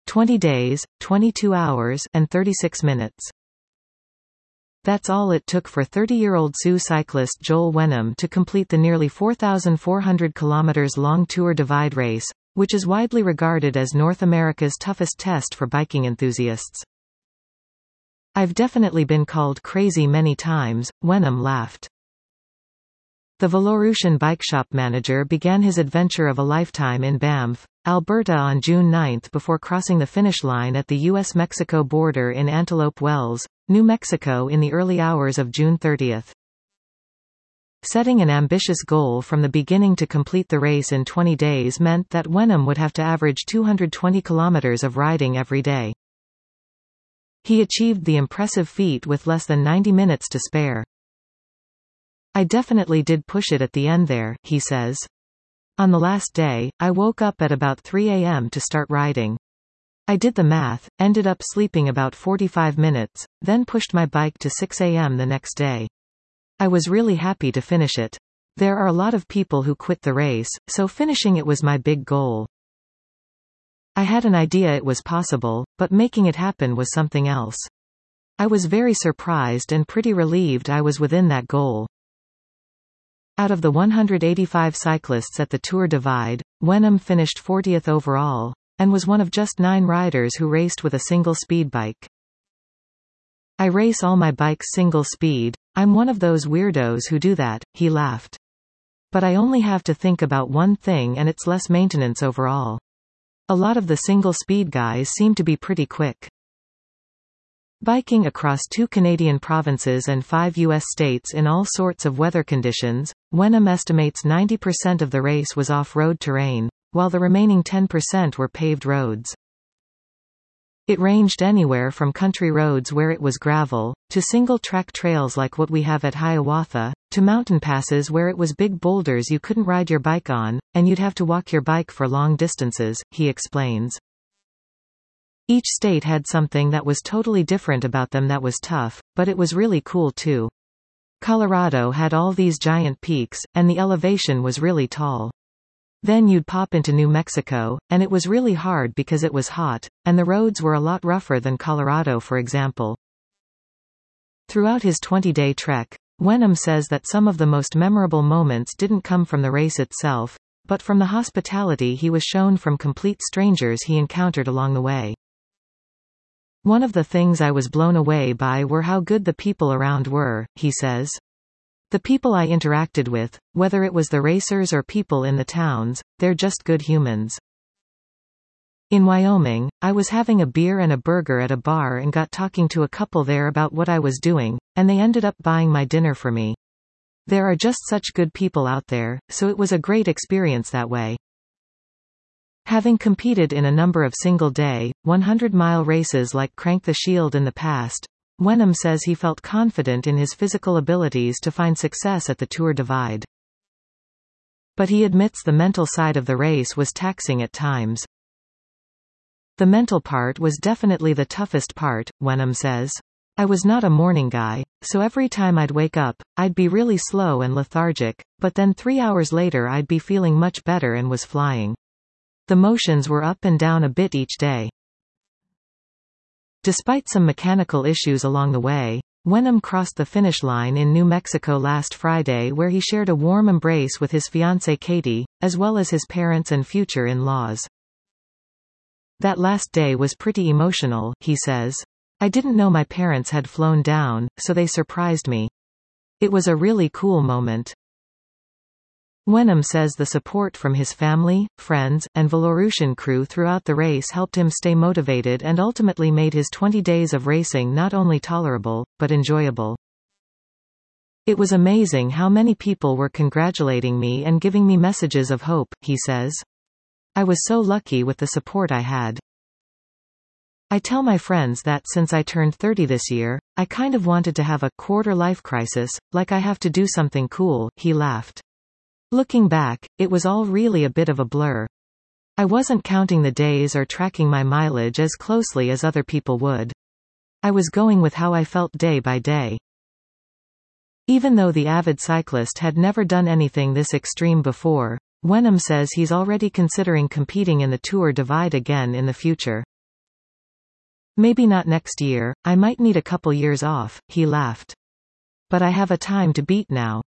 20 days, 22 hours, and 36 minutes. That's all it took for 30-year-old Sioux cyclist Joel Wenham to complete the nearly 4,400 kilometers long Tour Divide race, which is widely regarded as North America's toughest test for biking enthusiasts. "I've definitely been called crazy many times," Wenham laughed. The Valorusian bike shop manager began his adventure of a lifetime in Banff, Alberta on June 9 before crossing the finish line at the U.S.-Mexico border in Antelope Wells, New Mexico in the early hours of June 30. Setting an ambitious goal from the beginning to complete the race in 20 days meant that Wenham would have to average 220 kilometers of riding every day. He achieved the impressive feat with less than 90 minutes to spare. "I definitely did push it at the end there," he says. "On the last day, I woke up at about 3 a.m. to start riding. I did the math, ended up sleeping about 45 minutes, then pushed my bike to 6 a.m. the next day. I was really happy to finish it. There are a lot of people who quit the race, so finishing it was my big goal. I had an idea it was possible, but making it happen was something else. I was very surprised and pretty relieved I was within that goal." Out of the 185 cyclists at the Tour Divide, Wenham finished 40th overall, and was one of just 9 riders who raced with a single speed bike. "I race all my bikes single speed. I'm one of those weirdos who do that," he laughed. "But I only have to think about one thing and it's less maintenance overall. A lot of the single speed guys seem to be pretty quick." Biking across 2 Canadian provinces and 5 U.S. states in all sorts of weather conditions, Wenham estimates 90% of the race was off-road terrain, while the remaining 10% were paved roads. It ranged anywhere from country roads where it was gravel, to single-track trails like what we have at Hiawatha, to mountain passes where it was big boulders you couldn't ride your bike on, and you'd have to walk your bike for long distances, he explains. Each state had something that was totally different about them that was tough, but it was really cool too. Colorado had all these giant peaks, and the elevation was really tall. Then you'd pop into New Mexico, and it was really hard because it was hot, and the roads were a lot rougher than Colorado, for example. Throughout his 20-day trek, Wenham says that some of the most memorable moments didn't come from the race itself, but from the hospitality he was shown from complete strangers he encountered along the way. "One of the things I was blown away by were how good the people around were," he says. "The people I interacted with, whether it was the racers or people in the towns, they're just good humans." In Wyoming, I was having a beer and a burger at a bar and got talking to a couple there about what I was doing, and they ended up buying my dinner for me. There are just such good people out there, so it was a great experience that way. Having competed in a number of single-day, 100-mile races like Crank the Shield in the past, Wenham says he felt confident in his physical abilities to find success at the Tour Divide. But he admits the mental side of the race was taxing at times. "The mental part was definitely the toughest part," Wenham says. "I was not a morning guy, so every time I'd wake up, I'd be really slow and lethargic, but then 3 hours later I'd be feeling much better and was flying. The motions were up and down a bit each day." Despite some mechanical issues along the way, Wenham crossed the finish line in New Mexico last Friday, where he shared a warm embrace with his fiancée Katie, as well as his parents and future in-laws. "That last day was pretty emotional," he says. "I didn't know my parents had flown down, so they surprised me. It was a really cool moment." Wenham says the support from his family, friends, and Valorusian crew throughout the race helped him stay motivated and ultimately made his 20 days of racing not only tolerable, but enjoyable. "It was amazing how many people were congratulating me and giving me messages of hope," he says. "I was so lucky with the support I had. I tell my friends that since I turned 30 this year, I kind of wanted to have a quarter-life crisis, like I have to do something cool," he laughed. Looking back, it was all really a bit of a blur. I wasn't counting the days or tracking my mileage as closely as other people would. I was going with how I felt day by day. Even though the avid cyclist had never done anything this extreme before, Wenham says he's already considering competing in the Tour Divide again in the future. Maybe not next year, I might need a couple years off, he laughed. But I have a time to beat now.